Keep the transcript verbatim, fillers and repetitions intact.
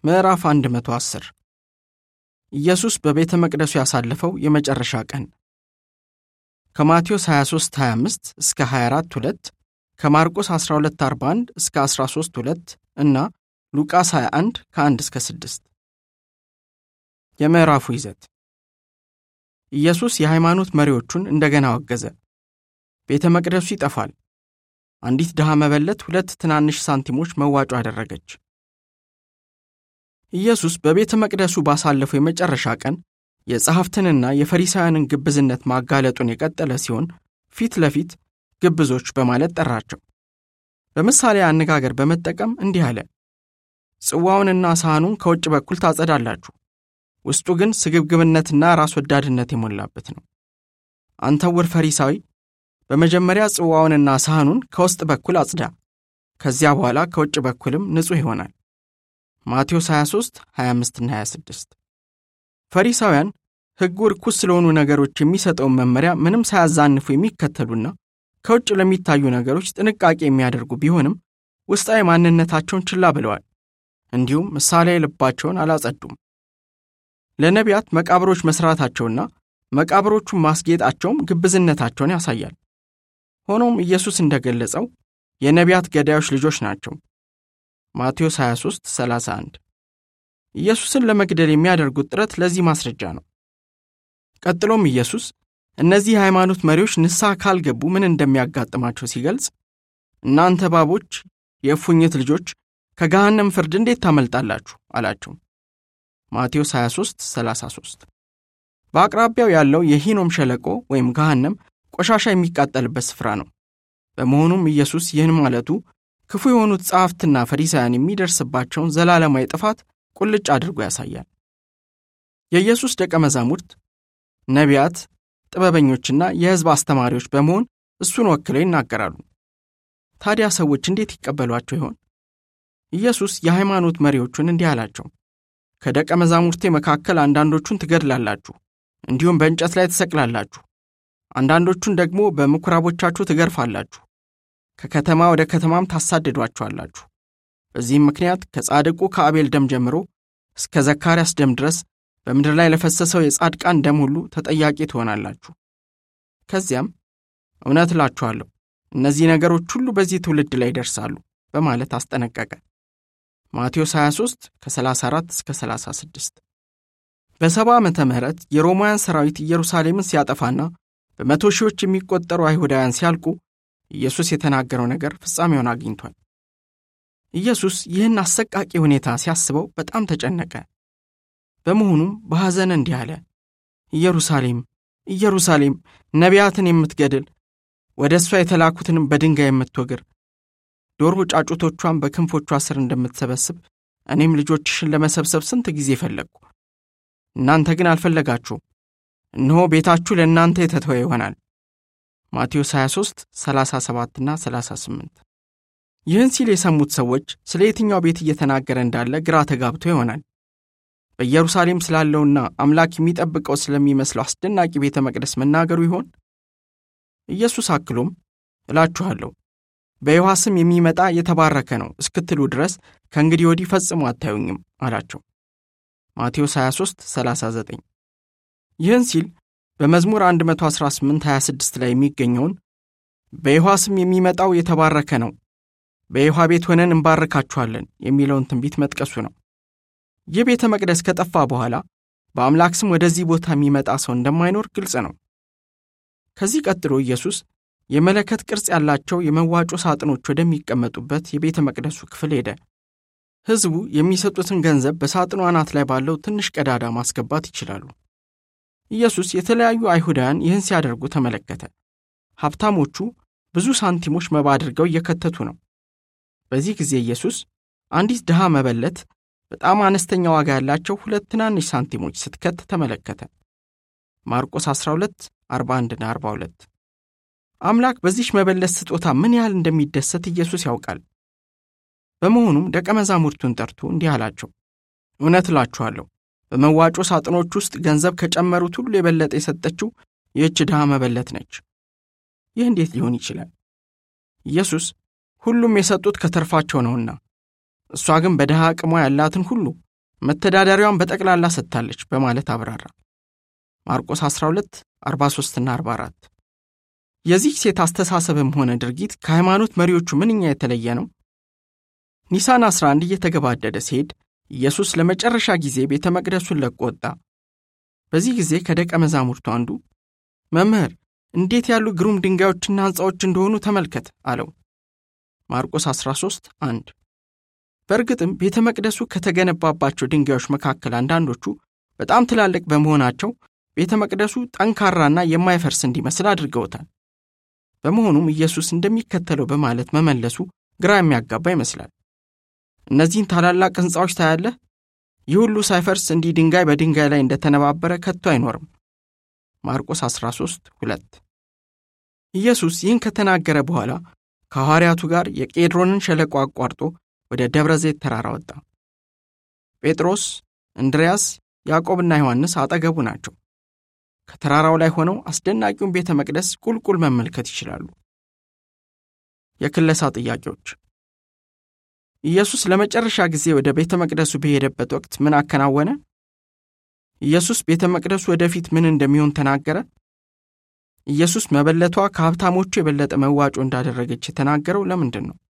ምዕራፍ መቶ አስር ኢየሱስ በቤተ መቅደሱ ያሳለፈው የመጨረሻ ቀን ከማቴዎስ ሃያ ሦስት ሃያ አምስት እስከ ሃያ አራት ሁለት ከማርቆስ አስራ ሁለት አርባ አንድ እስከ አስራ ሦስት ሁለት እና ሉቃስ ሃያ አንድ ከአንድ እስከ ስድስት። የምዕራፉ ይዘት ኢየሱስ የሃይማኖት መሪዎቹን እንደገና አወገዘ። ቤተ መቅደሱ ይጠፋል። አንዲት ድሃ መበለት ሁለት ትናንሽ ሳንቲሞች መዋጮ አደረገች። ኢየሱስ በቤተ መቅደሱ ባሳለፈው የመጨረሻ ቀን የጸሐፍትንና የፈሪሳውያንን ግብዝነት ማጋለጡን የቀጠለ ሲሆን ፊት ለፊት ግብዞች በማለት ጠራቸው። በምሳሌ አነጋገር በመጠቀም እንዲህ አለ። ጽዋውንና ሳህኑን ከውጭ በኩል ታጸዳላችሁ፣ ውስጡ ግን ስግብግብነትና ራስ ወዳድነት የሞላበት ነው። አንተ ዕውር ፈሪሳዊ፣ በመጀመሪያ ጽዋውንና ሳህኑን ከውስጥ በኩል አጽዳ፣ ከዚያ በኋላ ከውጭ በኩልም ንጹሕ ይሆናል። ማቴዎስ ሃያ ሦስት ሃያ አምስት እና ሃያ ስድስት። ፈሪሳውያን ሕጉ ርኩስ ስለሆኑ ነገሮች የሚሰጠውን መመሪያ ምንም ሳያዛንፉ የሚከተሉና ከውጭ ለሚታዩ ነገሮች ጥንቃቄ የሚያደርጉ ቢሆንም ውስጣዊ ማንነታቸውን ችላ ብለዋል። እንዲሁም ምሳሌያዊ ልባቸውን አላጸዱም። ለነቢያት መቃብሮች መስራታቸውና መቃብሮቹን ማስጌጣቸውም ግብዝነታቸውን ያሳያል። ሆኖም ኢየሱስ እንደገለጸው የነቢያት ገዳዮች ልጆች ናቸው። ማቴዎስ ሃያ ሦስት ሰላሳ አንድ። ኢየሱስን ለመግደል የሚያደርጉት ጥረት ለዚህ ማስረጃ ነው። ቀጥሎም ኢየሱስ እነዚህ የሃይማኖት መሪዎች ንስሐ ካልገቡ ምን እንደሚያጋጥማቸው ሲገልጽ እናንተ እባቦች፣ የእፉኝት ልጆች ከገሃነም ፍርድ እንዴት ታመልጣላችሁ አላቸው። ማቴዎስ ሃያ ሦስት ሰላሳ ሦስት። በአቅራቢያው ያለው የሂኖም ሸለቆ ወይም ገሃነም ቆሻሻ የሚቃጠልበት ስፍራ ነው። በመሆኑም ኢየሱስ ይህን ማለቱ ክፉ የሆኑት ጸሐፍትና ፈሪሳውያን የሚደርስባቸውን ዘላለማዊ ጥፋት ቁልጭ አድርጎ ያሳያል። የኢየሱስ ደቀ መዛሙርት ነቢያት፣ ጥበበኞችና የሕዝብ አስተማሪዎች በመሆን እሱን ወክለው ይናገራሉ። ታዲያ ሰዎች እንዴት ይቀበሏቸው ይሆን? ኢየሱስ የሃይማኖት መሪዎቹን እንዲህ አላቸው። ከደቀ መዛሙርቴ መካከል አንዳንዶቹን ትገድላላችሁ፣ እንዲሁም በእንጨት ላይ ትሰቅላላችሁ፣ አንዳንዶቹን ደግሞ በምኵራቦቻችሁ ትገርፋላችሁ፣ ከከተማ ወደ ከተማም ታሳድዷቸዋላችሁ። በዚህም ምክንያት ከጻድቁ ከአቤል ደም ጀምሮ እስከ ዘካርያስ ደም ድረስ በምድር ላይ ለፈሰሰው የጻድቃን ደም ሁሉ ተጠያቂ ትሆናላችሁ። ከዚያም እውነት እላችኋለሁ እነዚህ ነገሮች ሁሉ በዚህ ትውልድ ላይ ይደርሳሉ በማለት አስጠነቀቀ። ማቴዎስ ሃያ ሦስት ከሰላሳ አራት እስከ ሰላሳ ስድስት። በሰባ ዓመተ ምህረት የሮማውያን ሰራዊት ኢየሩሳሌምን ሲያጠፋና በመቶ ሺዎች የሚቆጠሩ አይሁዳውያን ሲያልቁ ኢየሱስ የተናገረው ነገር ፍጻሜውን አግኝቷል። ኢየሱስ ይህን አሰቃቂ ሁኔታ ሲያስበው በጣም ተጨነቀ። በመሆኑም በሐዘን እንዲህ አለ። ኢየሩሳሌም ኢየሩሳሌም፣ ነቢያትን የምትገድል፣ ወደ እሷ የተላኩትንም በድንጋይ የምትወግር፣ ዶሮ ጫጩቶቿን በክንፎቿ ስር እንደምትሰበስብ እኔም ልጆችሽን ለመሰብሰብ ስንት ጊዜ ፈለግኩ፣ እናንተ ግን አልፈለጋችሁም። እነሆ ቤታችሁ ለእናንተ የተተወ ይሆናል። ማቴዎስ ሃያ ሦስት ሰላሳ ሰባት እና ሰላሳ ስምንት። ይህን ሲል የሰሙት ሰዎች ስለ የትኛው ቤት እየተናገረ እንዳለ ግራ ተጋብቶ ይሆናል። በኢየሩሳሌም ስላለውና አምላክ የሚጠብቀው ስለሚመስለው አስደናቂ ቤተ መቅደስ መናገሩ ይሆን? ኢየሱስ አክሎም እላችኋለሁ በይሖዋ ስም የሚመጣ የተባረከ ነው እስክትሉ ድረስ ከእንግዲህ ወዲህ ፈጽሞ አታዩኝም አላቸው። ማቴዎስ ሃያ ሦስት ሰላሳ ዘጠኝ። ይህን ሲል በመዝሙር መቶ አስራ ስምንት ሃያ ስድስት ላይ የሚገኘውን በይሖዋ ስም የሚመጣው የተባረከ ነው፣ በይሖዋ ቤት ሆነን እንባርካችኋለን የሚለውን ትንቢት መጥቀሱ ነው። ይህ ቤተ መቅደስ ከጠፋ በኋላ በአምላክ ስም ወደዚህ ቦታ የሚመጣ ሰው እንደማይኖር ግልጽ ነው። ከዚህ ቀጥሎ ኢየሱስ የመለከት ቅርጽ ያላቸው የመዋጮ ሳጥኖች ወደሚቀመጡበት የቤተ መቅደሱ ክፍል ሄደ። ሕዝቡ የሚሰጡትን ገንዘብ በሳጥኑ አናት ላይ ባለው ትንሽ ቀዳዳ ማስገባት ይችላሉ። ኢየሱስ የተለያዩ አይሁዳውያን ይህን ሲያደርጉ ተመለከተ። ሀብታሞቹ ብዙ ሳንቲሞች መባ አድርገው እየከተቱ ነው። በዚህ ጊዜ ኢየሱስ አንዲት ድሃ መበለት በጣም አነስተኛ ዋጋ ያላቸው ሁለት ትናንሽ ሳንቲሞች ስትከት ተመለከተ። ማርቆስ አስራ ሁለት አርባ አንድ እና አርባ ሁለት። አምላክ በዚህ መበለት ስጦታ ምን ያህል እንደሚደሰት ኢየሱስ ያውቃል። በመሆኑም ደቀ መዛሙርቱን ጠርቶ እንዲህ አላቸው። እውነት እላችኋለሁ በመዋጮ ሳጥኖች ውስጥ ገንዘብ ከጨመሩት ሁሉ የበለጠ የሰጠችው ይህች ድሃ መበለት ነች። ይህ እንዴት ሊሆን ይችላል? ኢየሱስ ሁሉም የሰጡት ከተርፋቸው ነውና፣ እሷ ግን በድሃ አቅሟ ያላትን ሁሉ መተዳደሪያዋን በጠቅላላ ሰጥታለች በማለት አብራራ። ማርቆስ አስራ ሁለት አርባ ሦስት እና አርባ አራት። የዚህ ሴት አስተሳሰብም ሆነ ድርጊት ከሃይማኖት መሪዎቹ ምንኛ የተለየ ነው። ኒሳን አስራ አንድ እየተገባደደ ሲሄድ ኢየሱስ ለመጨረሻ ጊዜ ቤተ መቅደሱን ለቆ ወጣ። በዚህ ጊዜ ከደቀ መዛሙርቱ አንዱ መምህር፣ እንዴት ያሉ ግሩም ድንጋዮችና ሕንፃዎች እንደሆኑ ተመልከት አለው። ማርቆስ አስራ ሦስት አንድ። በእርግጥም ቤተ መቅደሱ ከተገነባባቸው ድንጋዮች መካከል አንዳንዶቹ በጣም ትላልቅ በመሆናቸው ቤተ መቅደሱ ጠንካራና የማይፈርስ እንዲመስል አድርገውታል። በመሆኑም ኢየሱስ እንደሚከተለው በማለት መመለሱ ግራ የሚያጋባ ይመስላል። እነዚህን ታላላቅ ሕንፃዎች ታያለህ? ይህ ሁሉ ሳይፈርስ እንዲህ ድንጋይ በድንጋይ ላይ እንደተነባበረ ከቶ አይኖርም። ማርቆስ አስራ ሦስት ሁለት። ኢየሱስ ይህን ከተናገረ በኋላ ከሐዋርያቱ ጋር የቄድሮንን ሸለቆ አቋርጦ ወደ ደብረ ዘይት ተራራ ወጣ። ጴጥሮስ፣ እንድርያስ፣ ያዕቆብና ዮሐንስ አጠገቡ ናቸው። ከተራራው ላይ ሆነው አስደናቂውን ቤተ መቅደስ ቁልቁል መመልከት ይችላሉ። የክለሳ ጥያቄዎች። ኢየሱስ ለመጨረሻ ጊዜ ወደ ቤተ መቅደሱ በሄደበት ወቅት ምን አከናወነ? ኢየሱስ ቤተ መቅደሱ ወደፊት ምን እንደሚሆን ተናገረ? ኢየሱስ መበለቷ ከሀብታሞቹ የበለጠ መዋጮ እንዳደረገች የተናገረው ለምንድን ነው?